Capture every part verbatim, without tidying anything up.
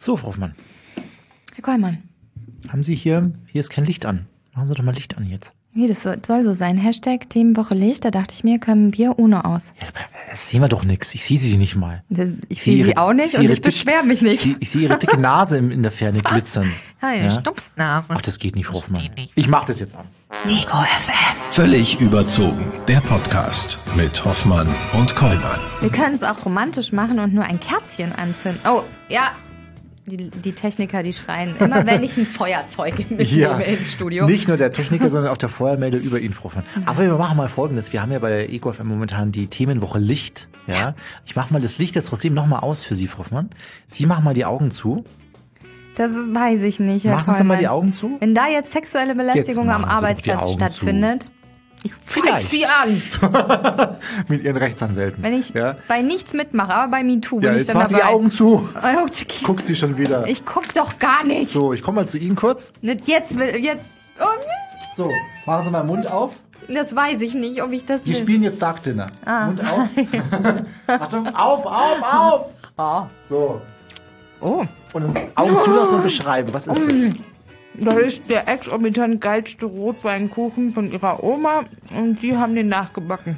So, Frau Hoffmann. Herr Kollmann. Haben Sie hier, hier ist kein Licht an. Machen Sie doch mal Licht an jetzt. Wie, das soll so sein. Hashtag Themenwoche Licht, da dachte ich mir, können wir ohne aus. Ja, das sehen wir doch nichts. Ich sehe Sie nicht mal. Ich sehe Sie auch nicht und ich beschwere mich nicht. Ich, ich sehe Ihre dicke Nase in der Ferne glitzern. Ja, Ihre Stupsnase. Ach, das geht nicht, Frau Hoffmann. Ich mach das jetzt an. Ego F M. Völlig überzogen. Der Podcast mit Hoffmann und Kollmann. Wir können es auch romantisch machen und nur ein Kerzchen anzünden. Oh, ja. Die, die Techniker, die schreien immer, wenn ich ein Feuerzeug mitnehme ja, ins Studio. Nicht nur der Techniker, sondern auch der Feuermelder über ihn, Frau Hoffmann. Aber wir machen mal Folgendes. Wir haben ja bei Ego F M momentan die Themenwoche Licht. Ja, ja. Ich mache mal das Licht jetzt trotzdem nochmal aus für Sie, Frau Hoffmann. Sie machen mal die Augen zu. Das ist, weiß ich nicht, Herr Machen Sie mal die Augen zu. Wenn da jetzt sexuelle Belästigung am Arbeitsplatz stattfindet, zu. Ich zeig sie an. Mit Ihren Rechtsanwälten. Wenn ich ja. bei nichts mitmache, aber bei MeToo bin ja, ich dann dabei. dabei. Die Augen zu. Guckt sie schon wieder. Ich guck doch gar nicht. So, ich komme mal zu Ihnen kurz. Nicht jetzt, jetzt. Oh. So, machen Sie mal den Mund auf. Das weiß ich nicht, ob ich das Wir will. spielen jetzt Dark Dinner. Ah. Mund auf. Achtung, auf, auf, auf. Oh. So. Oh. Und Augen zulassen und beschreiben. Was ist das? Das ist der exorbitant geilste Rotweinkuchen von ihrer Oma und Sie haben den nachgebacken.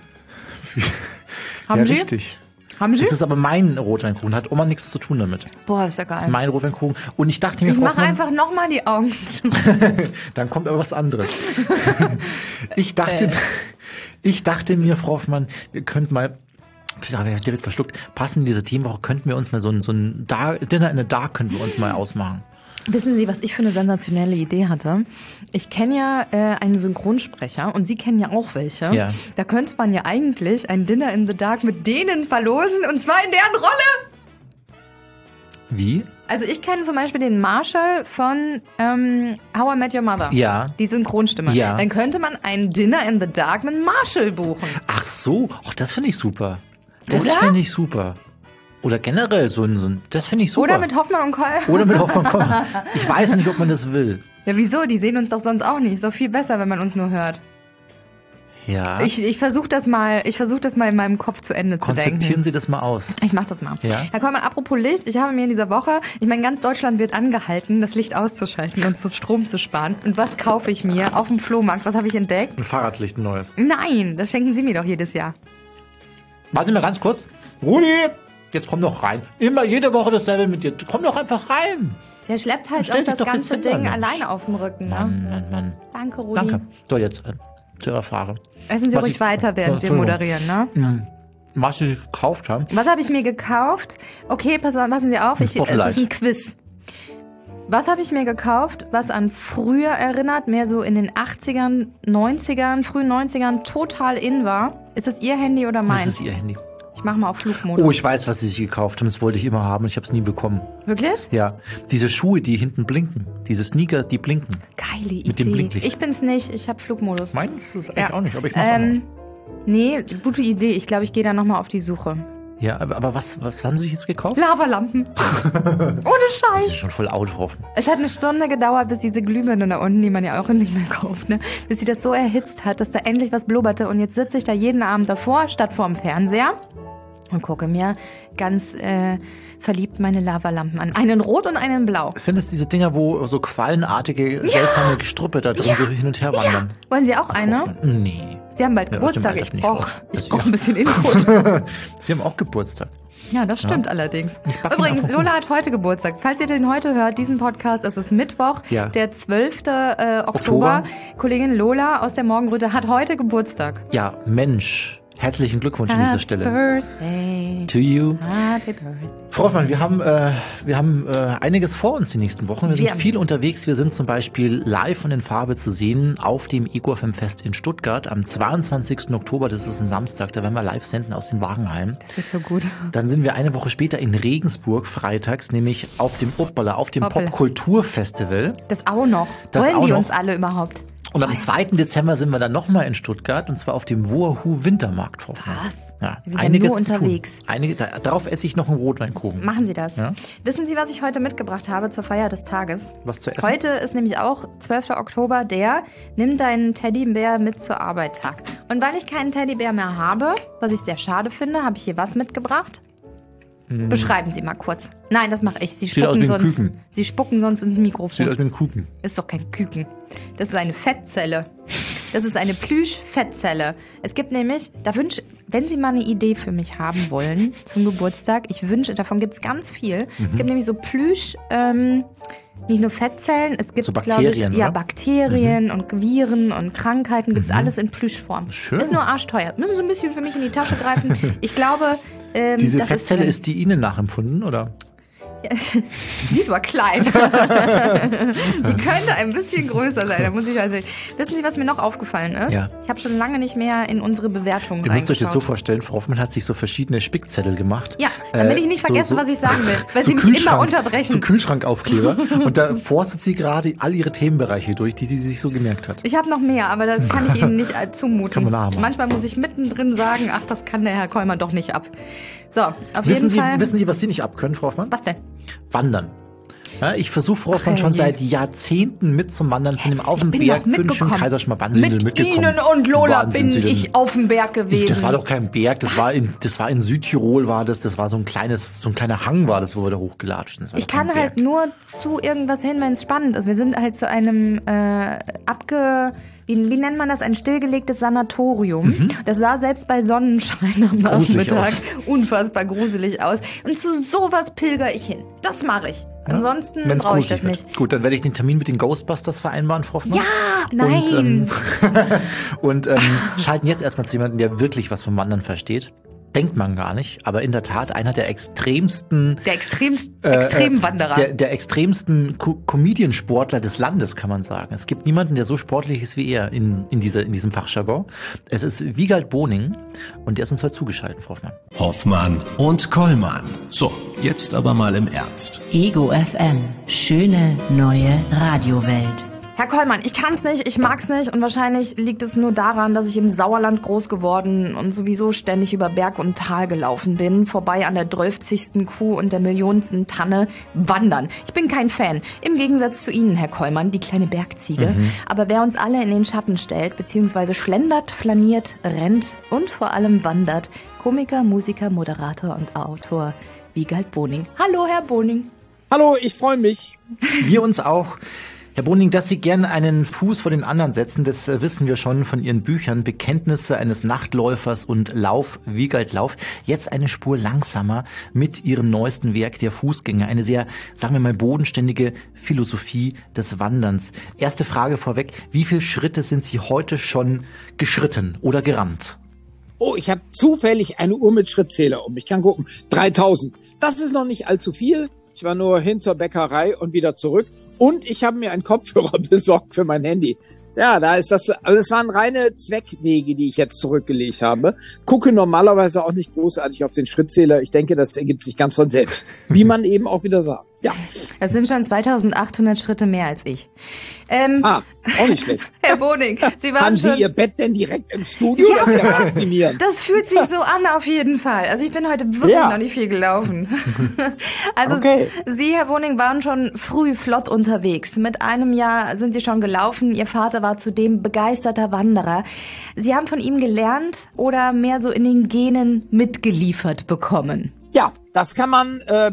Haben ja, Sie? Richtig. Haben Sie? Das ist aber mein Rotweinkuchen, hat Oma nichts zu tun damit. Boah, ist ja geil. Das ist mein Rotweinkuchen. Und ich dachte mir, ich mache einfach nochmal die Augen zu. Dann kommt aber was anderes. ich dachte, äh. ich dachte mir, Frau Hoffmann, wir könnten mal, ich habe direkt verschluckt, passend in diese Themenwoche könnten wir uns mal so ein, so ein Dark, Dinner in the Dark könnten wir uns mal ausmachen. Wissen Sie, was ich für eine sensationelle Idee hatte? Ich kenne ja äh, einen Synchronsprecher und Sie kennen ja auch welche. Ja. Da könnte man ja eigentlich ein Dinner in the Dark mit denen verlosen und zwar in deren Rolle. Wie? Also ich kenne zum Beispiel den Marshall von ähm, How I Met Your Mother. Ja. Die Synchronstimme. Ja. Dann könnte man ein Dinner in the Dark mit Marshall buchen. Ach so, ach, das finde ich super. Das Oder? finde ich super. Oder generell so ein, so ein das finde ich super. Oder mit Hoffmann und Koll. Oder mit Hoffmann und Koll. Ich weiß nicht, ob man das will. Ja, wieso? Die sehen uns doch sonst auch nicht. Ist doch viel besser, wenn man uns nur hört. Ja. Ich, ich versuche das mal, ich versuche das mal in meinem Kopf zu Ende zu denken. Konzeptieren Sie das mal aus. Ich mach das mal. Ja. Herr Kollmann, apropos Licht, ich habe mir in dieser Woche, ich meine, ganz Deutschland wird angehalten, das Licht auszuschalten und so Strom zu sparen. Und was kaufe ich mir auf dem Flohmarkt? Was habe ich entdeckt? Ein Fahrradlicht, ein neues. Nein, das schenken Sie mir doch jedes Jahr. Warte mal ganz kurz. Rudi! Jetzt komm doch rein. Immer jede Woche dasselbe mit dir. Komm doch einfach rein. Der schleppt halt Stell auch das dich doch ganze jetzt hin, Ding Mensch. alleine auf dem Rücken. Ne? Mann, Mann, Mann. Danke, Rudi. Danke. So, jetzt äh, zu Ihrer Frage. Essen Sie Was ruhig ich- weiter, während wir Entschuldigung. moderieren, ne? Hm. Was Sie gekauft haben. Was habe ich mir gekauft? Okay, pass, passen Sie auf, ich, es Spotlight. ist ein Quiz. Was habe ich mir gekauft, was an früher erinnert, mehr so in den achtzigern, neunzigern, frühen neunzigern total in war? Ist das Ihr Handy oder Das meins? ist Ihr Handy. Ich mache mal auf Flugmodus. Oh, ich weiß, was Sie sich gekauft haben. Das wollte ich immer haben und ich habe es nie bekommen. Wirklich? Ja. Diese Schuhe, die hinten blinken. Diese Sneaker, die blinken. Geile Idee. Mit dem Blinklicht. Ich bin's nicht, ich habe Flugmodus. Meins ist eigentlich Ja. auch nicht, aber ich mach's Ähm, nee, gute Idee. Ich glaube, ich gehe da nochmal auf die Suche. auch noch. Ja, aber, aber was, was haben Sie sich jetzt gekauft? Lavalampen. Ohne Das Scheiß. ist schon voll out drauf. Es hat eine Stunde gedauert, bis diese Glühbirne da unten, die man ja auch nicht mehr kauft, ne? Bis sie das so erhitzt hat, dass da endlich was blubberte. Und jetzt sitze ich da jeden Abend davor, statt vorm Fernseher und gucke mir ganz äh, verliebt meine Lavalampen an. Einen rot und einen blau. Sind das diese Dinger, wo so quallenartige, seltsame Gestrüppe da drin Ja. so hin und her wandern? Wollen Sie auch eine? Ach, Nee. Sie haben bald Ja, aus dem Geburtstag. Alter Ich bin ich brauche raus. ich Das- brauch ja. ein bisschen Input. Sie haben auch Geburtstag. Ja, das stimmt allerdings. back ihn Übrigens, einfach Lola hat heute Geburtstag. Falls ihr den heute hört, diesen Podcast, es ist Mittwoch, Ja. der zwölfte Äh, Oktober. Oktober. Kollegin Lola aus der Morgenröte hat heute Geburtstag. Ja, Mensch. Herzlichen Glückwunsch an dieser Stelle. Birthday. To you. Happy Birthday. Frau Hoffmann, wir haben, äh, wir haben äh, einiges vor uns die nächsten Wochen. Wir sind Wir- viel unterwegs. Wir sind zum Beispiel live und in Farbe zu sehen auf dem Ego F M Fest in Stuttgart am zweiundzwanzigsten Oktober. Das ist ein Samstag. Da werden wir live senden aus den Wagenheim. Das wird so gut. Dann sind wir eine Woche später in Regensburg freitags, nämlich auf dem Uppala, auf dem Hoppala. Popkulturfestival. Das auch noch. Das Wollen auch die noch. uns alle überhaupt? Und am zweiten Dezember sind wir dann nochmal in Stuttgart und zwar auf dem Wuahu Wintermarkt. Frau Hoffmann. Was? Ja, Wir sind ja einiges nur zu tun. unterwegs. Einige, da, darauf esse ich noch einen Rotweinkuchen. Machen Sie das. Ja. Wissen Sie, was ich heute mitgebracht habe zur Feier des Tages? Was zu essen? Heute ist nämlich auch zwölfter Oktober, der Nimm deinen Teddybär mit zur Arbeit Tag. Und weil ich keinen Teddybär mehr habe, was ich sehr schade finde, habe ich hier was mitgebracht. Hm. Beschreiben Sie mal kurz. Nein, das mache ich. Sie Sieht aus wie spucken ein sonst. Küken. Sie spucken sonst ins Mikrofon. Sieht aus wie ein Küken. Ist doch kein Küken. Das ist eine Fettzelle. Das ist eine Plüsch-Fettzelle. Es gibt nämlich, da wünsche, wenn Sie mal eine Idee für mich haben wollen zum Geburtstag, ich wünsche, davon gibt es ganz viel. Mhm. Es gibt nämlich so Plüsch, ähm, nicht nur Fettzellen, es gibt, so glaube ich, ja, oder? Bakterien mhm. und Viren und Krankheiten, gibt es mhm. alles in Plüschform. Schön. Ist nur arschteuer. Müssen Sie ein bisschen für mich in die Tasche greifen. Ich glaube, ähm, diese das Fettzelle ist, ist die Ihnen nachempfunden, oder? Die ist aber klein. Die könnte ein bisschen größer sein, da muss ich also. Wissen Sie, was mir noch aufgefallen ist? Ja. Ich habe schon lange nicht mehr in unsere Bewertungen reingeschaut. Ihr müsst euch das so vorstellen, Frau Hoffmann hat sich so verschiedene Spickzettel gemacht. Ja, damit ich nicht äh, vergesse, so, so, was ich sagen will, weil so Sie mich immer unterbrechen. So Kühlschrankaufkleber. Und da forstet sie gerade all ihre Themenbereiche durch, die sie sich so gemerkt hat. Ich habe noch mehr, aber das kann ich Ihnen nicht zumuten. Kann man nachmachen. Manchmal muss ich mittendrin sagen, ach, das kann der Herr Kollmann doch nicht ab. So, auf wissen jeden Sie, Fall. Wissen Sie, was Sie nicht abkönnen, Frau Hoffmann? Was denn? Wandern. Ja, ich versuche Frau Hoffmann schon seit Jahrzehnten mit zum Wandern zu nehmen. Auf dem Berg, Wünschen, Kaiserschmarrn. Wann sind Sie denn mitgekommen? Mit Ihnen und Lola Wann bin Sie denn? ich auf dem Berg gewesen. Ich, das war doch kein Berg, das war in, das war in Südtirol war das, das war so ein kleines, so ein kleiner Hang war das, wo wir da hochgelatscht sind. Ich kann halt nur zu irgendwas hin, wenn es spannend ist. Wir sind halt zu einem äh, abge... Wie, wie nennt man das? Ein stillgelegtes Sanatorium. Mhm. Das sah selbst bei Sonnenschein am Nachmittag unfassbar gruselig aus. Und zu sowas pilger ich hin. Das mache ich. Ja, ansonsten brauche ich das nicht. Wird. Gut, dann werde ich den Termin mit den Ghostbusters vereinbaren, Frau Hoffmann. Ja, nein. Und, ähm, und ähm, schalten jetzt erstmal zu jemandem, der wirklich was vom Wandern versteht. Denkt man gar nicht, aber in der Tat einer der extremsten... Der extremst, äh, Extremwanderer. Der, der extremsten Co- Comedian-Sportler des Landes, kann man sagen. Es gibt niemanden, der so sportlich ist wie er in, in, dieser, in diesem Fachjargon. Es ist Wiegald Boning und der ist uns heute zugeschaltet, Frau Hoffmann. Hoffmann und Kollmann. So, jetzt aber mal im Ernst. Ego F M. Schöne neue Radiowelt. Herr Kollmann, ich kann's nicht, ich mag's nicht und wahrscheinlich liegt es nur daran, dass ich im Sauerland groß geworden und sowieso ständig über Berg und Tal gelaufen bin, vorbei an der drölfzigsten Kuh und der millionsten Tanne wandern. Ich bin kein Fan, im Gegensatz zu Ihnen, Herr Kollmann, die kleine Bergziege. Mhm. Aber wer uns alle in den Schatten stellt, beziehungsweise schlendert, flaniert, rennt und vor allem wandert, Komiker, Musiker, Moderator und Autor Wiegald Boning. Hallo, Herr Boning. Hallo, ich freue mich. Wir uns auch. Herr Boning, dass Sie gerne einen Fuß vor den anderen setzen, das wissen wir schon von Ihren Büchern. Bekenntnisse eines Nachtläufers und Lauf, Wiegald Lauf. Jetzt eine Spur langsamer mit Ihrem neuesten Werk, der Fußgänger. Eine sehr, sagen wir mal, bodenständige Philosophie des Wanderns. Erste Frage vorweg. Wie viele Schritte sind Sie heute schon geschritten oder gerannt? Oh, ich habe zufällig eine Uhr mit Schrittzähler um. Ich kann gucken. dreitausend. Das ist noch nicht allzu viel. Ich war nur hin zur Bäckerei und wieder zurück. Und ich habe mir einen Kopfhörer besorgt für mein Handy. Ja, da ist das, also es waren reine Zweckwege, die ich jetzt zurückgelegt habe. Gucke normalerweise auch nicht großartig auf den Schrittzähler. Ich denke, das ergibt sich ganz von selbst. Wie man eben auch wieder sagt. Ja. Das sind schon zweitausendachthundert Schritte mehr als ich. Ähm, ah, auch nicht schlecht. Herr Boning, Sie waren Haben Sie schon... Ihr Bett denn direkt im Studio? Ja. Das ist ja faszinierend. Das fühlt sich so an, auf jeden Fall. Also ich bin heute wirklich Ja. noch nicht viel gelaufen. Also Okay. Sie, Herr Boning, waren schon früh flott unterwegs. Mit einem Jahr sind Sie schon gelaufen. Ihr Vater war zudem begeisterter Wanderer. Sie haben von ihm gelernt oder mehr so in den Genen mitgeliefert bekommen? Ja, das kann man äh,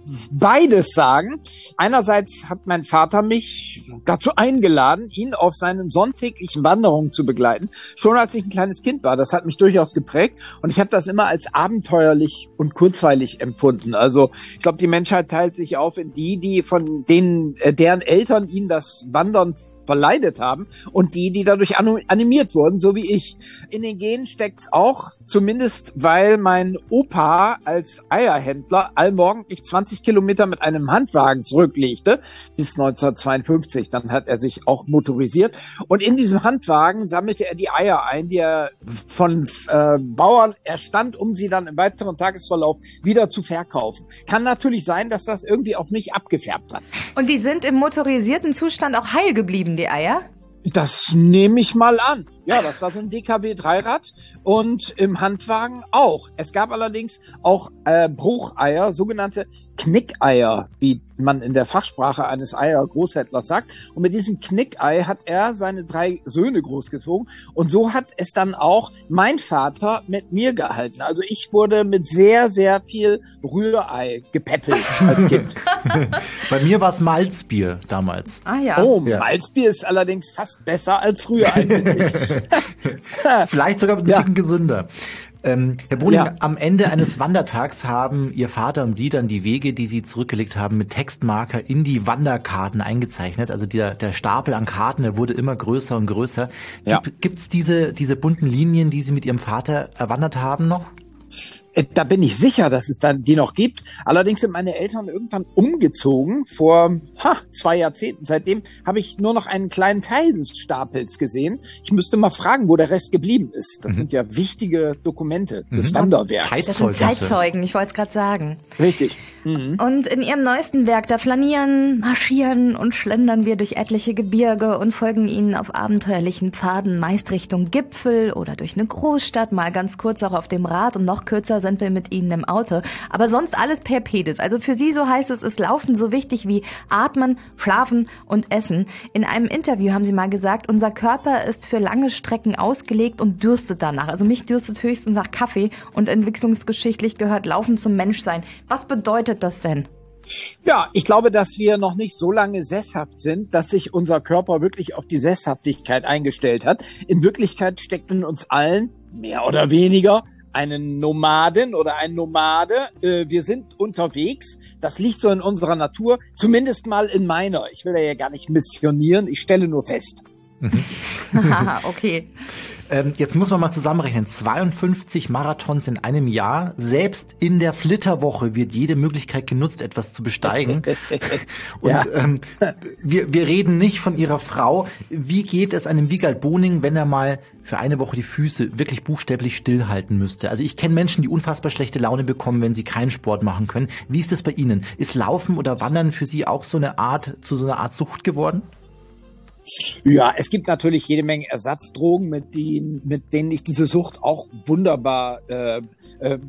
beides sagen. Einerseits hat mein Vater mich dazu eingeladen, ihn auf seinen sonntäglichen Wanderungen zu begleiten, schon als ich ein kleines Kind war. Das hat mich durchaus geprägt und ich habe das immer als abenteuerlich und kurzweilig empfunden. Also ich glaube, die Menschheit teilt sich auf in die, die von denen, äh, deren Eltern ihnen das Wandern verleidet haben und die, die dadurch animiert wurden, so wie ich. In den Genen steckt's auch, zumindest weil mein Opa als Eierhändler allmorgendlich zwanzig Kilometer mit einem Handwagen zurücklegte, bis neunzehnhundertzweiundfünfzig. Dann hat er sich auch motorisiert und in diesem Handwagen sammelte er die Eier ein, die er von äh, Bauern erstand, um sie dann im weiteren Tagesverlauf wieder zu verkaufen. Kann natürlich sein, dass das irgendwie auf mich abgefärbt hat. Und die sind im motorisierten Zustand auch heil geblieben, die Eier? Das nehme ich mal an. Ja, das war so ein D K W-Dreirad und im Handwagen auch. Es gab allerdings auch äh, Brucheier, sogenannte Knickeier, wie man in der Fachsprache eines Eiergroßhändlers sagt. Und mit diesem Knickei hat er seine drei Söhne großgezogen. Und so hat es dann auch mein Vater mit mir gehalten. Also ich wurde mit sehr, sehr viel Rührei gepäppelt als Kind. Bei mir war es Malzbier damals. Ah ja. Oh, Ja. Malzbier ist allerdings fast besser als Rührei, finde ich. Vielleicht sogar ein Ja. Ticken gesünder. Ähm, Herr Boning, Ja. am Ende eines Wandertags haben Ihr Vater und Sie dann die Wege, die Sie zurückgelegt haben, mit Textmarker in die Wanderkarten eingezeichnet. Also der, der Stapel an Karten, der wurde immer größer und größer. Ja. Gibt, gibt's diese, diese bunten Linien, die Sie mit Ihrem Vater erwandert haben noch? Da bin ich sicher, dass es dann die noch gibt. Allerdings sind meine Eltern irgendwann umgezogen vor ha, zwei Jahrzehnten. Seitdem habe ich nur noch einen kleinen Teil des Stapels gesehen. Ich müsste mal fragen, wo der Rest geblieben ist. Das mhm. sind ja wichtige Dokumente des Mhm. Wanderwerks. Das sind Zeitzeugnisse. Zeitzeugen, ich wollte es gerade sagen. Richtig. Mhm. Und in ihrem neuesten Werk, da flanieren, marschieren und schlendern wir durch etliche Gebirge und folgen ihnen auf abenteuerlichen Pfaden, meist Richtung Gipfel oder durch eine Großstadt, mal ganz kurz auch auf dem Rad und noch kürzer sind wir mit ihnen im Auto. Aber sonst alles per Pedis. Also für sie, so heißt es, ist Laufen so wichtig wie Atmen, Schlafen und Essen. In einem Interview haben sie mal gesagt, unser Körper ist für lange Strecken ausgelegt und dürstet danach. Also mich dürstet höchstens nach Kaffee und entwicklungsgeschichtlich gehört Laufen zum Menschsein. Was bedeutet das denn? Ja, ich glaube, dass wir noch nicht so lange sesshaft sind, dass sich unser Körper wirklich auf die Sesshaftigkeit eingestellt hat. In Wirklichkeit steckt in uns allen, mehr oder weniger, eine Nomadin oder ein Nomade. Äh, wir sind unterwegs. Das liegt so in unserer Natur, zumindest mal in meiner. Ich will ja gar nicht missionieren, ich stelle nur fest. Haha, okay. Ähm, jetzt muss man mal zusammenrechnen. zweiundfünfzig Marathons in einem Jahr. Selbst in der Flitterwoche wird jede Möglichkeit genutzt, etwas zu besteigen. Und Ja. ähm, wir, wir reden nicht von Ihrer Frau. Wie geht es einem Wiegald Boning, wenn er mal für eine Woche die Füße wirklich buchstäblich stillhalten müsste? Also ich kenne Menschen, die unfassbar schlechte Laune bekommen, wenn sie keinen Sport machen können. Wie ist das bei Ihnen? Ist Laufen oder Wandern für Sie auch so eine Art, zu so einer Art Sucht geworden? Ja, es gibt natürlich jede Menge Ersatzdrogen, mit denen, mit denen ich diese Sucht auch wunderbar äh, äh,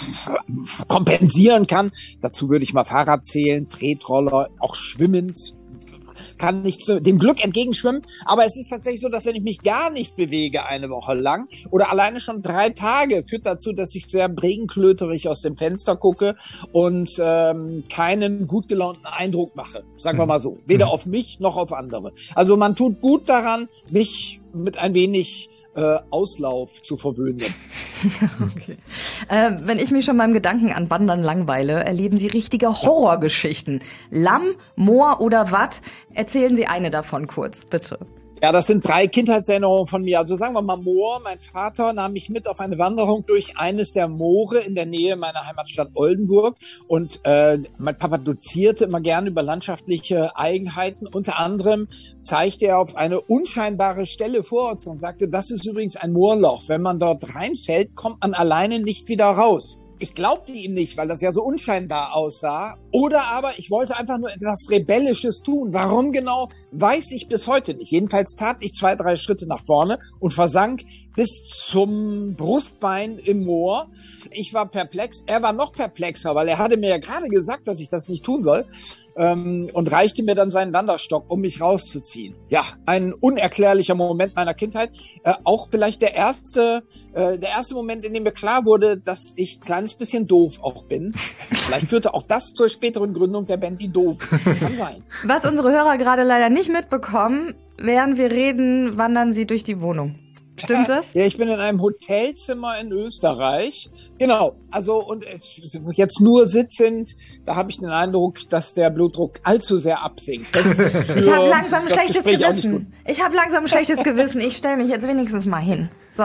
kompensieren kann. Dazu würde ich mal Fahrrad zählen, Tretroller, auch Schwimmen. Kann nicht zu dem Glück entgegenschwimmen, aber es ist tatsächlich so, dass wenn ich mich gar nicht bewege eine Woche lang oder alleine schon drei Tage, führt dazu, dass ich sehr regenklöterig aus dem Fenster gucke und ähm, keinen gut gelaunten Eindruck mache, sagen wir mal so, weder auf mich noch auf andere. Also man tut gut daran, mich mit ein wenig äh, Auslauf zu verwöhnen. Okay. Äh, wenn ich mich schon beim Gedanken an Wandern langweile, erleben Sie richtige Horrorgeschichten. Lamm, Moor oder Watt? Erzählen Sie eine davon kurz, bitte. Ja, das sind drei Kindheitserinnerungen von mir. Also sagen wir mal Moor. Mein Vater nahm mich mit auf eine Wanderung durch eines der Moore in der Nähe meiner Heimatstadt Oldenburg. Und äh, mein Papa dozierte immer gerne über landschaftliche Eigenheiten. Unter anderem zeigte er auf eine unscheinbare Stelle vor uns und sagte, das ist übrigens ein Moorloch. Wenn man dort reinfällt, kommt man alleine nicht wieder raus. Ich glaubte ihm nicht, weil das ja so unscheinbar aussah. Oder aber ich wollte einfach nur etwas Rebellisches tun. Warum genau, weiß ich bis heute nicht. Jedenfalls tat ich zwei, drei Schritte nach vorne und versank bis zum Brustbein im Moor. Ich war perplex. Er war noch perplexer, weil er hatte mir ja gerade gesagt, dass ich das nicht tun soll. Ähm, und reichte mir dann seinen Wanderstock, um mich rauszuziehen. Ja, ein unerklärlicher Moment meiner Kindheit. Äh, auch vielleicht der erste, äh, der erste Moment, in dem mir klar wurde, dass ich ein kleines bisschen doof auch bin. Vielleicht führte auch das zur späteren Gründung der Band Die Doof. Kann sein. Was unsere Hörer gerade leider nicht mitbekommen, während wir reden, wandern sie durch die Wohnung. Stimmt das? Ja, ich bin in einem Hotelzimmer in Österreich. Genau, also und jetzt nur sitzend, da habe ich den Eindruck, dass der Blutdruck allzu sehr absinkt. Das Ich habe langsam ein das schlechtes Gespräch auch nicht gut. Gewissen. Ich habe langsam ein schlechtes Gewissen. Ich stelle mich jetzt wenigstens mal hin. So,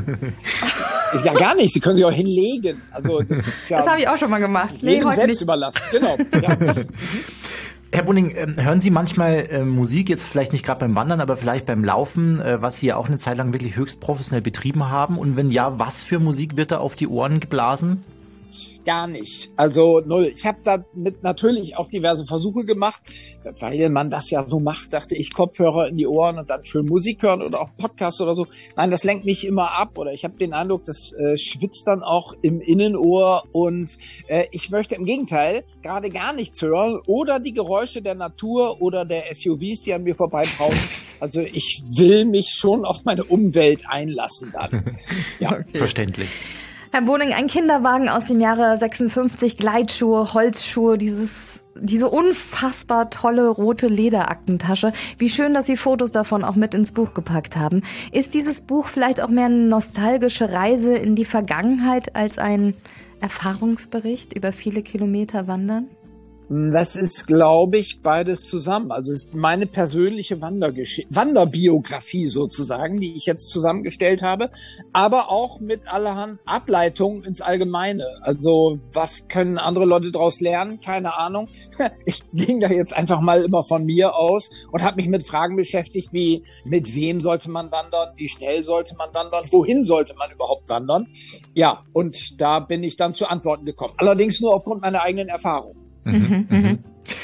Ja, gar nicht. Sie können sich auch hinlegen. Also das ist ja das habe ich auch schon mal gemacht. Nee, jedem heute selbst nicht. überlassen. Genau. Ja. Herr Boning, ähm, hören Sie manchmal äh, Musik, jetzt vielleicht nicht gerade beim Wandern, aber vielleicht beim Laufen, äh, was Sie ja auch eine Zeit lang wirklich höchst professionell betrieben haben? Und wenn ja, was für Musik wird da auf die Ohren geblasen? gar nicht. Also null. Ich habe damit natürlich auch diverse Versuche gemacht, weil man das ja so macht, dachte ich, Kopfhörer in die Ohren und dann schön Musik hören oder auch Podcasts oder so. Nein, das lenkt mich immer ab oder ich habe den Eindruck, das äh, schwitzt dann auch im Innenohr und äh, ich möchte im Gegenteil gerade gar nichts hören oder die Geräusche der Natur oder der S U Vs, die an mir vorbeibrausen. Also ich will mich schon auf meine Umwelt einlassen dann. Ja, okay. Verständlich. Herr Boning, ein Kinderwagen aus dem Jahre sechsundfünfzig, Gleitschuhe, Holzschuhe, dieses, diese unfassbar tolle rote Lederaktentasche. Wie schön, dass Sie Fotos davon auch mit ins Buch gepackt haben. Ist dieses Buch vielleicht auch mehr eine nostalgische Reise in die Vergangenheit als ein Erfahrungsbericht über viele Kilometer Wandern? Das ist, glaube ich, beides zusammen. Also es ist meine persönliche Wandergesch- Wanderbiografie sozusagen, die ich jetzt zusammengestellt habe, aber auch mit allerhand Ableitungen ins Allgemeine. Also was können andere Leute daraus lernen? Keine Ahnung. Ich ging da jetzt einfach mal immer von mir aus und habe mich mit Fragen beschäftigt, wie mit wem sollte man wandern, wie schnell sollte man wandern, wohin sollte man überhaupt wandern. Ja, und da bin ich dann zu Antworten gekommen. Allerdings nur aufgrund meiner eigenen Erfahrung. Mhm, mhm.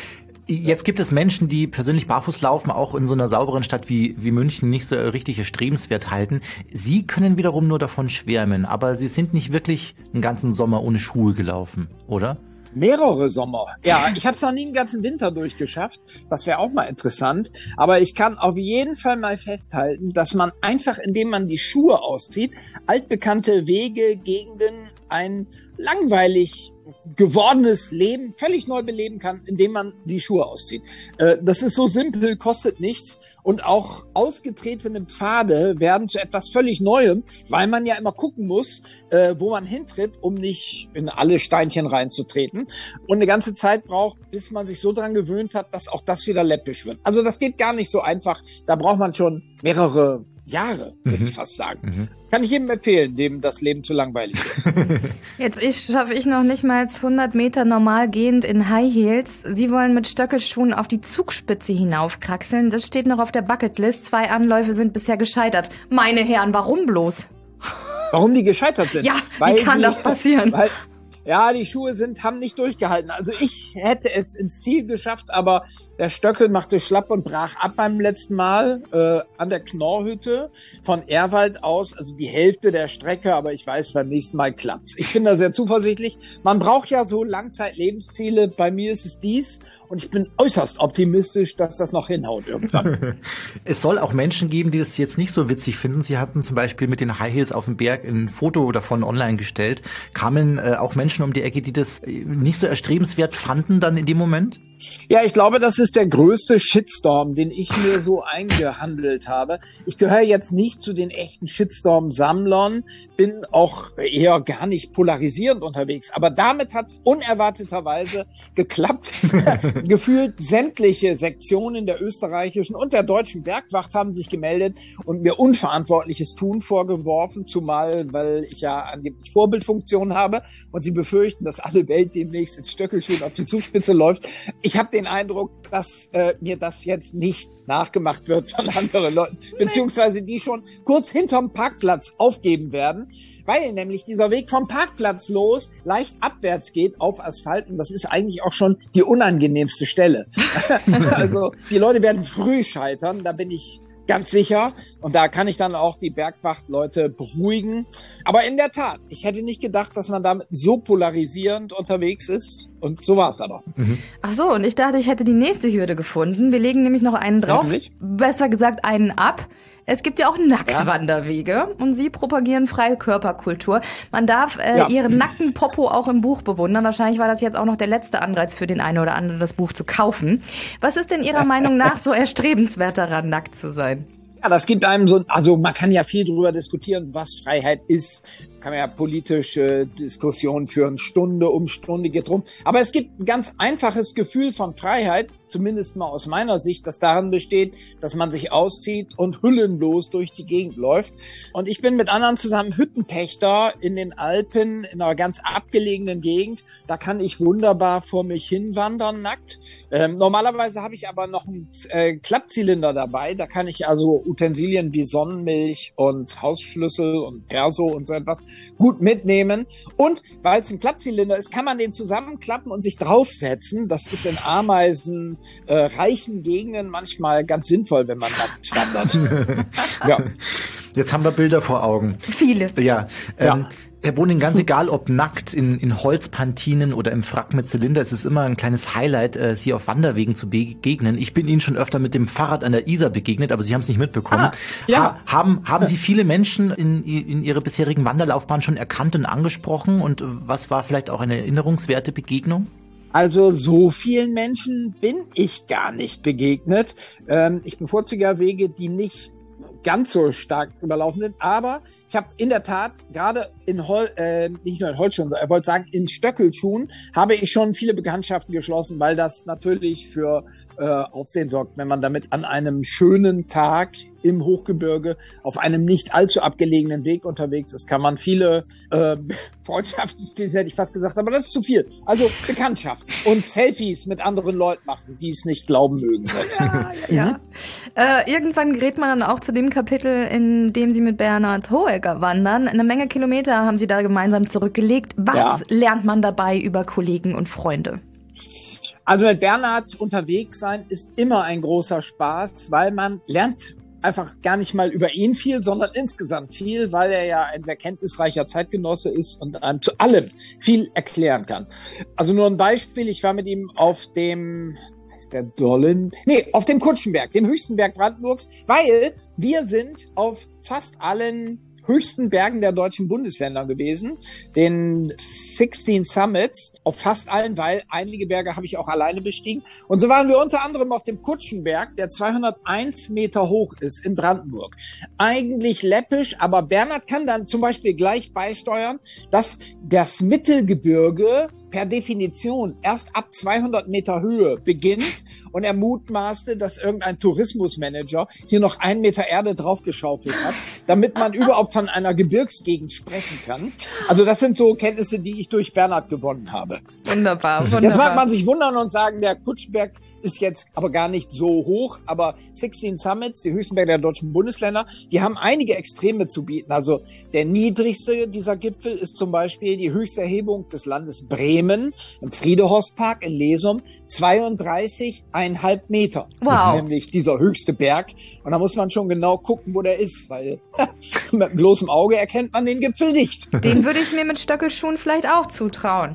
Jetzt gibt es Menschen, die persönlich barfuß laufen, auch in so einer sauberen Stadt wie, wie München nicht so richtig erstrebenswert halten. Sie können wiederum nur davon schwärmen, aber Sie sind nicht wirklich einen ganzen Sommer ohne Schuhe gelaufen, oder? Mehrere Sommer. Ja, ich habe es noch nie einen ganzen Winter durchgeschafft. Das wäre auch mal interessant. Aber ich kann auf jeden Fall mal festhalten, dass man einfach, indem man die Schuhe auszieht, altbekannte Wege, Gegenden, ein langweilig gewordenes Leben völlig neu beleben kann, indem man die Schuhe auszieht. Äh, das ist so simpel, kostet nichts. Und auch ausgetretene Pfade werden zu etwas völlig Neuem, weil man ja immer gucken muss, äh, wo man hintritt, um nicht in alle Steinchen reinzutreten. Und eine ganze Zeit braucht, bis man sich so dran gewöhnt hat, dass auch das wieder läppisch wird. Also das geht gar nicht so einfach. Da braucht man schon mehrere Jahre, würde mhm. ich fast sagen. Mhm. Kann ich jedem empfehlen, dem das Leben zu langweilig ist. Jetzt ich, schaffe ich noch nicht mal hundert Meter normal gehend in High Heels. Sie wollen mit Stöckelschuhen auf die Zugspitze hinaufkraxeln. Das steht noch auf der Bucketlist. Zwei Anläufe sind bisher gescheitert. Meine Herren, warum bloß? Warum die gescheitert sind? Ja, weil wie kann die, das passieren? Weil, ja, die Schuhe sind, haben nicht durchgehalten. Also ich hätte es ins Ziel geschafft, aber der Stöckel machte schlapp und brach ab beim letzten Mal äh, an der Knorrhütte von Ehrwald aus, also die Hälfte der Strecke, aber ich weiß, beim nächsten Mal klappt's. Ich bin da sehr zuversichtlich. Man braucht ja so Langzeit-Lebensziele. Bei mir ist es dies. Und ich bin äußerst optimistisch, dass das noch hinhaut irgendwann. Es soll auch Menschen geben, die das jetzt nicht so witzig finden. Sie hatten zum Beispiel mit den High Heels auf dem Berg ein Foto davon online gestellt. Kamen äh, auch Menschen um die Ecke, die das nicht so erstrebenswert fanden dann in dem Moment? Ja, ich glaube, das ist der größte Shitstorm, den ich mir so eingehandelt habe. Ich gehöre jetzt nicht zu den echten Shitstorm-Sammlern, bin auch eher gar nicht polarisierend unterwegs. Aber damit hat es unerwarteterweise geklappt. Gefühlt sämtliche Sektionen der österreichischen und der deutschen Bergwacht haben sich gemeldet und mir unverantwortliches Tun vorgeworfen, zumal, weil ich ja angeblich Vorbildfunktion habe und sie befürchten, dass alle Welt demnächst ins Stöckelschuhen auf die Zugspitze läuft. Ich habe den Eindruck, dass äh, mir das jetzt nicht nachgemacht wird von anderen Leuten, beziehungsweise die schon kurz hinterm Parkplatz aufgeben werden, weil nämlich dieser Weg vom Parkplatz los leicht abwärts geht auf Asphalt und das ist eigentlich auch schon die unangenehmste Stelle. Also die Leute werden früh scheitern, da bin ich ganz sicher. Und da kann ich dann auch die Bergwachtleute beruhigen. Aber in der Tat, ich hätte nicht gedacht, dass man damit so polarisierend unterwegs ist. Und so war es aber. Mhm. Ach so, und ich dachte, ich hätte die nächste Hürde gefunden. Wir legen nämlich noch einen drauf. Besser gesagt, einen ab. Es gibt ja auch Nacktwanderwege ja. und Sie propagieren freie Körperkultur. Man darf äh, ja. Ihren nackten Popo auch im Buch bewundern. Wahrscheinlich war das jetzt auch noch der letzte Anreiz für den einen oder anderen, das Buch zu kaufen. Was ist denn Ihrer Meinung nach so erstrebenswert daran, nackt zu sein? Ja, das gibt einem so, also man kann ja viel darüber diskutieren, was Freiheit ist. Kann man ja politische Diskussionen führen, Stunde um Stunde geht rum. Aber es gibt ein ganz einfaches Gefühl von Freiheit, zumindest mal aus meiner Sicht, das darin besteht, dass man sich auszieht und hüllenlos durch die Gegend läuft. Und ich bin mit anderen zusammen Hüttenpächter in den Alpen, in einer ganz abgelegenen Gegend. Da kann ich wunderbar vor mich hin wandern, nackt. Ähm, normalerweise habe ich aber noch einen äh, Klappzylinder dabei. Da kann ich also Utensilien wie Sonnenmilch und Hausschlüssel und Perso und so etwas gut mitnehmen. Und weil es ein Klappzylinder ist, kann man den zusammenklappen und sich draufsetzen. Das ist in Ameisen äh, reichen Gegenden manchmal ganz sinnvoll, wenn man nackt wandert. Ja. Jetzt haben wir Bilder vor Augen. Viele. Ja. Ähm, Ja. Herr Boning, ganz egal, ob nackt in, in Holzpantinen oder im Frack mit Zylinder, es ist immer ein kleines Highlight, äh, Sie auf Wanderwegen zu begegnen. Ich bin Ihnen schon öfter mit dem Fahrrad an der Isar begegnet, aber Sie haben es nicht mitbekommen. Ah, ja. ha, haben, haben Sie viele Menschen in, in Ihrer bisherigen Wanderlaufbahn schon erkannt und angesprochen? Und was war vielleicht auch eine erinnerungswerte Begegnung? Also so vielen Menschen bin ich gar nicht begegnet. Ähm, ich bevorzuge ja Wege, die nicht ganz so stark überlaufen sind, aber ich habe in der Tat gerade in Hol äh, nicht nur in Holzschuhen, er wollte sagen in Stöckelschuhen habe ich schon viele Bekanntschaften geschlossen, weil das natürlich für äh, Aufsehen sorgt, wenn man damit an einem schönen Tag im Hochgebirge auf einem nicht allzu abgelegenen Weg unterwegs ist, kann man viele äh, Freundschaften, das hätte ich fast gesagt, aber das ist zu viel. Also Bekanntschaften und Selfies mit anderen Leuten machen, die es nicht glauben mögen. Ja, ja, ja. Mhm. Äh, irgendwann gerät man dann auch zu dem Kapitel, in dem Sie mit Bernhard Hoëcker wandern. Eine Menge Kilometer haben Sie da gemeinsam zurückgelegt. Was Ja. lernt man dabei über Kollegen und Freunde? Also mit Bernhard unterwegs sein ist immer ein großer Spaß, weil man lernt einfach gar nicht mal über ihn viel, sondern insgesamt viel, weil er ja ein sehr kenntnisreicher Zeitgenosse ist und einem zu allem viel erklären kann. Also nur ein Beispiel, ich war mit ihm auf dem, heißt der Dollen? Nee, auf dem Kutschenberg, dem höchsten Berg Brandenburgs, weil wir sind auf fast allen höchsten Bergen der deutschen Bundesländer gewesen, den sechzehn Summits, auf fast allen, weil einige Berge habe ich auch alleine bestiegen. Und so waren wir unter anderem auf dem Kutschenberg, der zweihunderteins Meter hoch ist in Brandenburg. Eigentlich läppisch, aber Bernhard kann dann zum Beispiel gleich beisteuern, dass das Mittelgebirge per Definition erst ab zweihundert Meter Höhe beginnt und er mutmaßte, dass irgendein Tourismusmanager hier noch einen Meter Erde draufgeschaufelt hat, damit man überhaupt von einer Gebirgsgegend sprechen kann. Also das sind so Kenntnisse, die ich durch Bernhard gewonnen habe. Wunderbar, wunderbar. Jetzt mag man sich wundern und sagen, der Kutschberg ist jetzt aber gar nicht so hoch, aber sechzehn Summits, die höchsten Berge der deutschen Bundesländer, die haben einige Extreme zu bieten. Also der niedrigste dieser Gipfel ist zum Beispiel die höchste Erhebung des Landes Bremen im Friedehorstpark in Lesum, zweiunddreißig Komma fünf Meter. Wow. Das ist nämlich dieser höchste Berg. Und da muss man schon genau gucken, wo der ist, weil mit bloßem Auge erkennt man den Gipfel nicht. Den würde ich mir mit Stöckelschuhen vielleicht auch zutrauen.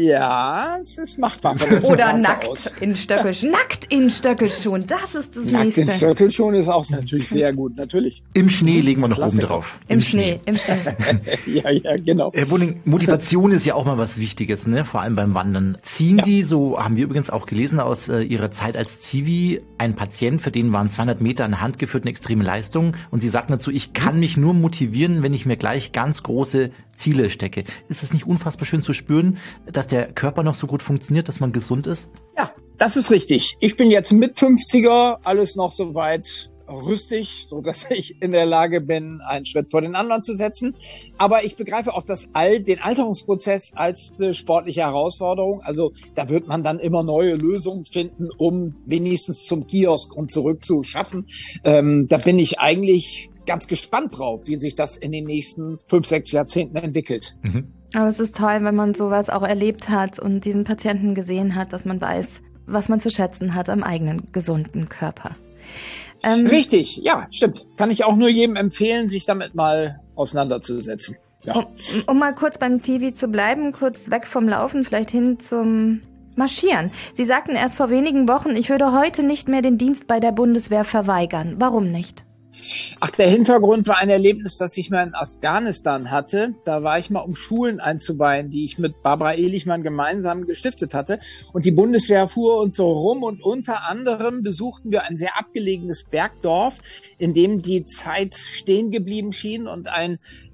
Ja, es ist machbar. Oder nackt in Stöckelschuhen. Nackt in Stöckelschuhen, das ist das Nackt Nächste. in Stöckelschuhen ist auch natürlich sehr gut, natürlich. Im Schnee legen wir noch Klassiker. oben drauf. Im Schnee, im Schnee. Ja, ja, genau. Herr Boning, Motivation ist ja auch mal was Wichtiges, ne? Vor allem beim Wandern. Ziehen Ja. Sie, so haben wir übrigens auch gelesen aus äh, Ihrer Zeit als Zivi, einen Patient, für den waren zweihundert Meter an Hand geführt eine extreme Leistung. Und Sie sagten dazu, ich kann mich nur motivieren, wenn ich mir gleich ganz große Ziele stecke. Ist es nicht unfassbar schön zu spüren, dass der Körper noch so gut funktioniert, dass man gesund ist? Ja, das ist richtig. Ich bin jetzt mit fünfziger, alles noch so weit rüstig, so dass ich in der Lage bin, einen Schritt vor den anderen zu setzen. Aber ich begreife auch das Al- den Alterungsprozess als eine sportliche Herausforderung. Also da wird man dann immer neue Lösungen finden, um wenigstens zum Kiosk und zurück zu schaffen. Ähm, da bin ich eigentlich ganz gespannt drauf, wie sich das in den nächsten fünf, sechs Jahrzehnten entwickelt. Mhm. Aber es ist toll, wenn man sowas auch erlebt hat und diesen Patienten gesehen hat, dass man weiß, was man zu schätzen hat am eigenen gesunden Körper. Ähm, Richtig, ja, stimmt. Kann ich auch nur jedem empfehlen, sich damit mal auseinanderzusetzen. Ja. Um, um mal kurz beim Zivi zu bleiben, kurz weg vom Laufen, vielleicht hin zum Marschieren. Sie sagten erst vor wenigen Wochen, ich würde heute nicht mehr den Dienst bei der Bundeswehr verweigern. Warum nicht? Ach, der Hintergrund war ein Erlebnis, das ich mal in Afghanistan hatte. Da war ich mal, um Schulen einzuweihen, die ich mit Barbara Ehlichmann gemeinsam gestiftet hatte. Und die Bundeswehr fuhr uns so rum und unter anderem besuchten wir ein sehr abgelegenes Bergdorf, in dem die Zeit stehen geblieben schien und ein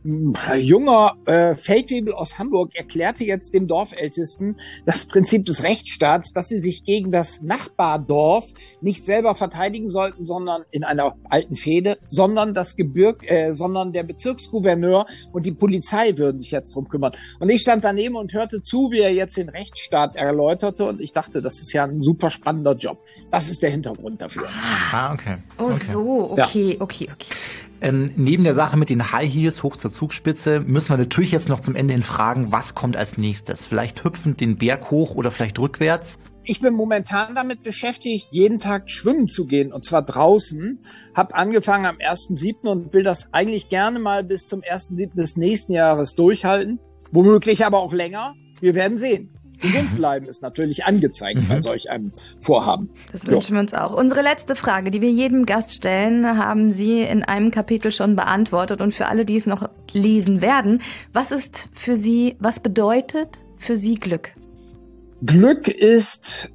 ein junger äh, Feldwebel aus Hamburg erklärte jetzt dem Dorfältesten das Prinzip des Rechtsstaats, dass sie sich gegen das Nachbardorf nicht selber verteidigen sollten, sondern in einer alten Fehde, sondern das Gebirg, äh, sondern der Bezirksgouverneur und die Polizei würden sich jetzt drum kümmern. Und ich stand daneben und hörte zu, wie er jetzt den Rechtsstaat erläuterte, und ich dachte, das ist ja ein super spannender Job. Das ist der Hintergrund dafür. Ah, okay. Oh, okay. so, okay, okay, okay. Ähm, neben der Sache mit den High Heels hoch zur Zugspitze müssen wir natürlich jetzt noch zum Ende hin fragen, was kommt als nächstes? Vielleicht hüpfend den Berg hoch oder vielleicht rückwärts? Ich bin momentan damit beschäftigt, jeden Tag schwimmen zu gehen, und zwar draußen. Hab angefangen am ersten siebten und will das eigentlich gerne mal bis zum ersten siebten des nächsten Jahres durchhalten. Womöglich aber auch länger. Wir werden sehen. Gesund bleiben ist natürlich angezeigt mhm. bei solch einem Vorhaben. Das wünschen jo. wir uns auch. Unsere letzte Frage, die wir jedem Gast stellen, haben Sie in einem Kapitel schon beantwortet. Und für alle, die es noch lesen werden, was ist für Sie, was bedeutet für Sie Glück? Glück ist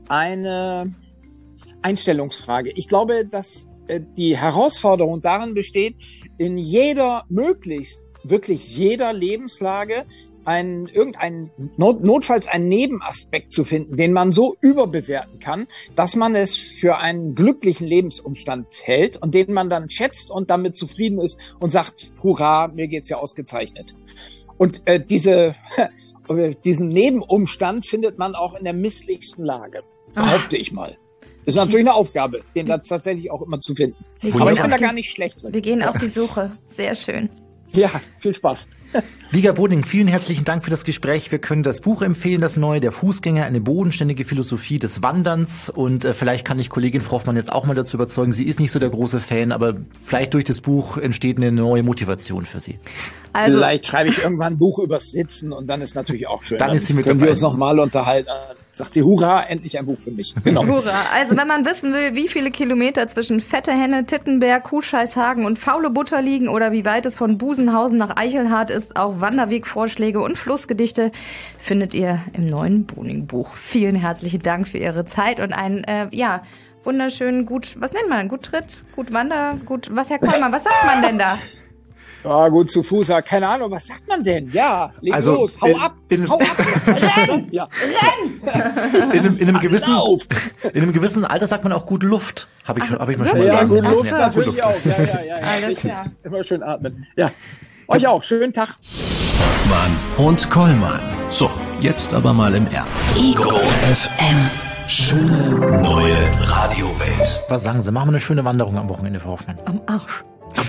eine Einstellungsfrage. Ich glaube, dass die Herausforderung darin besteht, in jeder, möglichst wirklich jeder Lebenslage einen, irgendeinen, not, notfalls einen Nebenaspekt zu finden, den man so überbewerten kann, dass man es für einen glücklichen Lebensumstand hält und den man dann schätzt und damit zufrieden ist und sagt, hurra, mir geht's ja ausgezeichnet. Und äh, diese, diesen Nebenumstand findet man auch in der misslichsten Lage, behaupte ich mal. Das ist natürlich eine Aufgabe, den da tatsächlich auch immer zu finden. Aber ich bin da gar nicht schlecht drin. Wir gehen auf die Suche. Sehr schön. Ja, viel Spaß. Liga Boding, vielen herzlichen Dank für das Gespräch. Wir können das Buch empfehlen, das neue, Der Fußgänger, eine bodenständige Philosophie des Wanderns. Und äh, vielleicht kann ich Kollegin Frau Hoffmann jetzt auch mal dazu überzeugen, sie ist nicht so der große Fan, aber vielleicht durch das Buch entsteht eine neue Motivation für sie. Also, vielleicht schreibe ich irgendwann ein Buch übers Sitzen und dann ist natürlich auch schön. Dann, dann ist sie mit können wir uns nochmal unterhalten. Sagt die Hurra, endlich ein Buch für mich. Genau. Hurra. Also wenn man wissen will, wie viele Kilometer zwischen Fette Henne, Tittenberg, Kuhscheißhagen und Faule Butter liegen oder wie weit es von Busenhausen nach Eichelhardt ist, auch Wanderwegvorschläge und Flussgedichte findet ihr im neuen Boning-Buch. Vielen herzlichen Dank für Ihre Zeit und einen, äh, ja, wunderschönen, gut, was nennt man, gut Tritt, gut Wander, gut, was, Herr Kollmann, was sagt man denn da? Ja, gut zu Fuß, keine Ahnung, was sagt man denn? Ja, leg also, los, hau in, ab, in, hau ab. Renn, ja. renn! In einem, in einem gewissen, in einem gewissen Alter sagt man auch gut Luft. Habe ich, Ach, hab ich mal schon ja, gesagt. Ja, gut Luft ja, natürlich Luft. auch. Ja, ja, ja. ja. Alles klar. Immer schön atmen. Ja. Euch auch. Schönen Tag. Hoffmann und Kollmann. So, jetzt aber mal im Ernst. Ego F M. Schöne neue Radiowelt. Was sagen Sie? Machen wir eine schöne Wanderung am Wochenende, Frau Hoffmann. Am Arsch.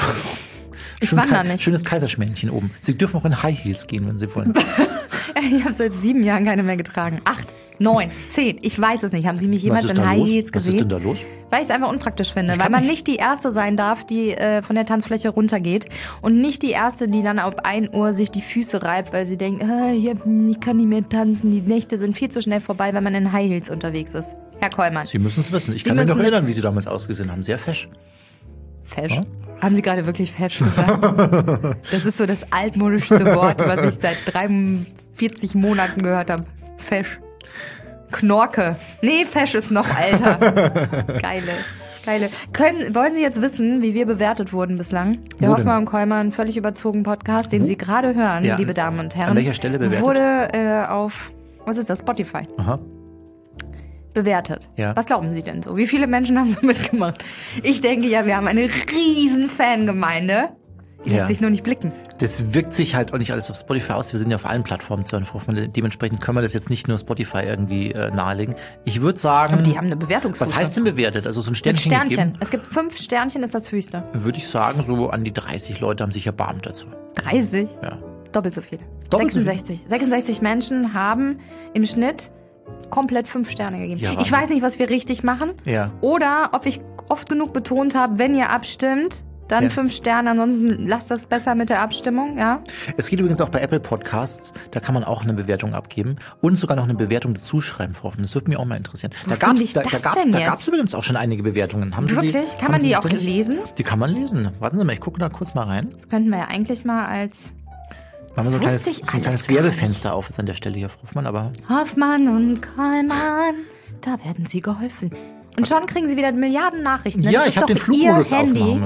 Ich Schön, wandere nicht. Schönes Kaiserschmännchen oben. Sie dürfen auch in High Heels gehen, wenn Sie wollen. Ich habe seit sieben Jahren keine mehr getragen. Acht, neun, zehn, ich weiß es nicht. Haben Sie mich jemals in High Heels gesehen? Was ist denn da los? Weil ich es einfach unpraktisch finde. Weil man nicht die Erste sein darf, die äh, von der Tanzfläche runtergeht. Und nicht die Erste, die dann ab ein Uhr sich die Füße reibt, weil sie denkt, ah, ich, hab, ich kann nicht mehr tanzen. Die Nächte sind viel zu schnell vorbei, wenn man in High Heels unterwegs ist. Herr Kollmann. Sie müssen es wissen. Ich Sie kann mich noch erinnern, mit... wie Sie damals ausgesehen haben. Sehr fesch. Fesch? Ja? Haben Sie gerade wirklich fesch gesagt? Das ist so das altmodischste Wort, was ich seit dreiundvierzig Monaten gehört habe. Fesch. Knorke. Nee, fesch ist noch älter. Geile. Geile. Können, wollen Sie jetzt wissen, wie wir bewertet wurden bislang? Der Hoffmann und Kollmann völlig überzogen Podcast, den Wo? Sie gerade hören, ja. liebe Damen und Herren. An welcher Stelle bewertet? Wurde äh, auf, was ist das, Spotify. Aha. Bewertet. Ja. Was glauben Sie denn so? Wie viele Menschen haben so mitgemacht? Ich denke ja, wir haben eine riesen Fangemeinde. Die lässt ja. sich nur nicht blicken. Das wirkt sich halt auch nicht alles auf Spotify aus. Wir sind ja auf allen Plattformen zu hören. Dementsprechend können wir das jetzt nicht nur Spotify irgendwie äh, nahelegen. Ich würde sagen... Aber die haben eine Bewertungsquote. Was heißt denn bewertet? Also so ein Sternchen, ein Sternchen. gegeben? Es gibt fünf Sternchen, ist das höchste. Würde ich sagen, so an die dreißig Leute haben sich erbarmt dazu. dreißig? Ja. Doppelt so viele. Doppelt sechsundsechzig. So viel? sechsundsechzig Menschen haben im Schnitt komplett fünf Sterne gegeben. Ja, ich weiß nicht, was wir richtig machen. Ja. Oder ob ich oft genug betont habe, wenn ihr abstimmt, dann ja. fünf Sterne, ansonsten lasst das besser mit der Abstimmung, ja. Es geht übrigens auch bei Apple Podcasts, da kann man auch eine Bewertung abgeben und sogar noch eine Bewertung dazu schreiben, Frau Hoffmann. Das würde mich auch mal interessieren. Wo da gab's, ich da, das da gab's, denn da jetzt? gab's übrigens auch schon einige Bewertungen. Haben Wirklich? Sie die, kann man die auch lesen? Die kann man lesen. Warten Sie mal, ich gucke da kurz mal rein. Das könnten wir ja eigentlich mal als... Machen wir so ein kleines, so ein kleines Werbefenster auf jetzt an der Stelle hier, Frau Hoffmann, aber... Hoffmann und Kollmann, da werden Sie geholfen. Und schon kriegen Sie wieder Milliarden Nachrichten. Ja, ich habe den Flugmodus aufmachen müssen.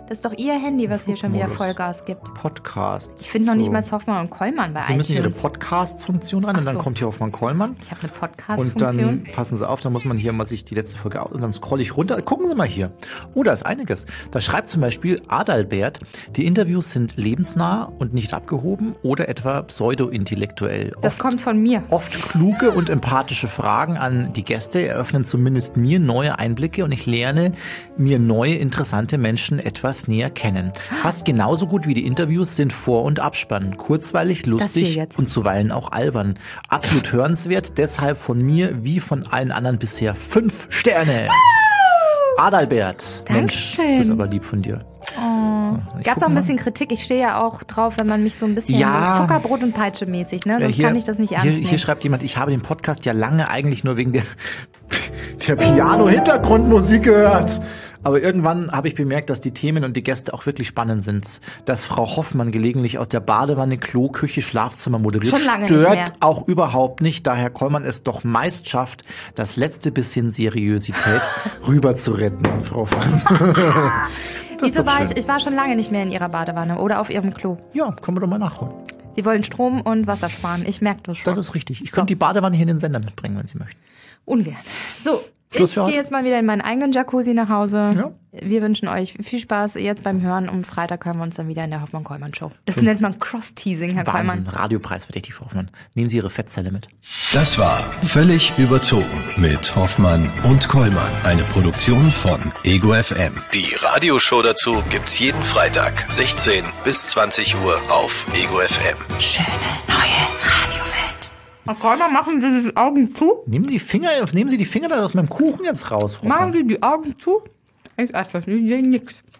Das ist doch Ihr Handy, was hier schon wieder Flugmodus. Vollgas gibt. Podcast. Ich finde noch so. nicht mal Hoffmann und Kollmann bei Sie müssen Ihre iTunes. Podcast-Funktion rein und Ach dann so. kommt hier Hoffmann-Kollmann. Ich habe eine Und Podcast-Funktion. dann passen Sie auf, dann muss man hier mal sich die letzte Folge aus und dann scroll ich runter. Gucken Sie mal hier. Oh, da ist einiges. Da schreibt zum Beispiel Adalbert, die Interviews sind lebensnah und nicht abgehoben oder etwa pseudo-intellektuell. Das Oft, kommt von mir. oft kluge und empathische Fragen an die Gäste eröffnen zumindest mir neue Einblicke und ich lerne mir neue interessante Menschen etwas näher kennen. Fast genauso gut wie die Interviews sind Vor- und Abspann. Kurzweilig, hier lustig jetzt. und zuweilen auch albern. Absolut hörenswert, deshalb von mir wie von allen anderen bisher fünf Sterne. Adalbert. Mensch, Dankeschön. das ist aber lieb von dir. Ich Gab es guck auch ein mal. bisschen Kritik? Ich stehe ja auch drauf, wenn man mich so ein bisschen Ja. Zuckerbrot und Peitsche mäßig, ne? Ja, Sonst kann ich das nicht ernst hier, nehmen. hier schreibt jemand, ich habe den Podcast ja lange eigentlich nur wegen der, der Piano-Hintergrundmusik gehört. Aber irgendwann habe ich bemerkt, dass die Themen und die Gäste auch wirklich spannend sind. Dass Frau Hoffmann gelegentlich aus der Badewanne, Klo, Küche, Schlafzimmer moderiert, Schon lange nicht stört mehr. auch überhaupt nicht. Daher Kollmann es doch meist schafft, das letzte bisschen Seriosität rüber zu retten, Frau Hoffmann. Das ist Wieso doch war schön. ich, ich war schon lange nicht mehr in Ihrer Badewanne oder auf Ihrem Klo. Ja, können wir doch mal nachholen. Sie wollen Strom und Wasser sparen. Ich merke das schon. Das ist richtig. Ich könnte die Badewanne hier in den Sender mitbringen, wenn Sie möchten. Ungern. So, Schluss ich für heute. gehe jetzt mal wieder in meinen eigenen Jacuzzi nach Hause. Ja. Wir wünschen euch viel Spaß jetzt beim Hören. Um Freitag hören wir uns dann wieder in der Hoffmann-Kollmann-Show. Das nennt man Cross-Teasing, Herr Wahnsinn, Kollmann. Radiopreis verdächtig, Frau Hoffmann. Nehmen Sie Ihre Fettzelle mit. Das war Völlig überzogen mit Hoffmann und Kollmann. Eine Produktion von Ego F M. Die Radioshow dazu gibt's jeden Freitag, sechzehn bis zwanzig Uhr auf Ego F M. Schöne neue Radiowelt. Herr Kollmann, machen Sie die Augen zu. Nehmen, die Finger, nehmen Sie die Finger da aus meinem Kuchen jetzt raus, Frau Machen Hoffmann. Sie die Augen zu. Ich esse das nicht, ich sehe nichts.